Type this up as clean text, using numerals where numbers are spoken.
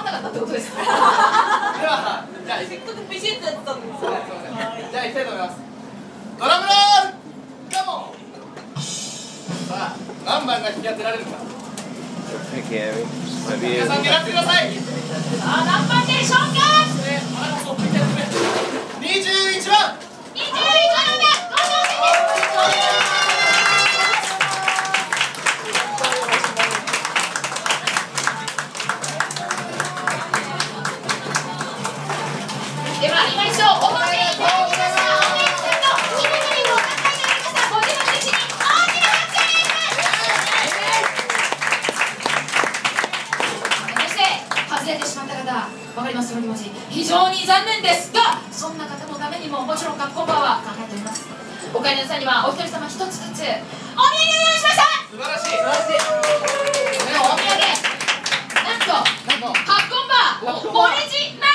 なかったってことですか。 では、じゃあ、 せっかくビシッとやってたんですよ。 じゃあ、行きたいと思います。ドラムロールカモン。さあ、何番が引き当てられるか。皆さん狙ってください。 さあ、何番でしょうか。 21番。 21番で、では、今一度、お褒めいただきました。おめでとうの金メダルをお抱えになりました。ご自分たちに大きな拍手をお願いします。そして、外れてしまった方、わかります、その気持ち。非常に残念ですが、そんな方のためにも、もちろん学校バーは考えております。お帰りの際には、お一人様一つずつ、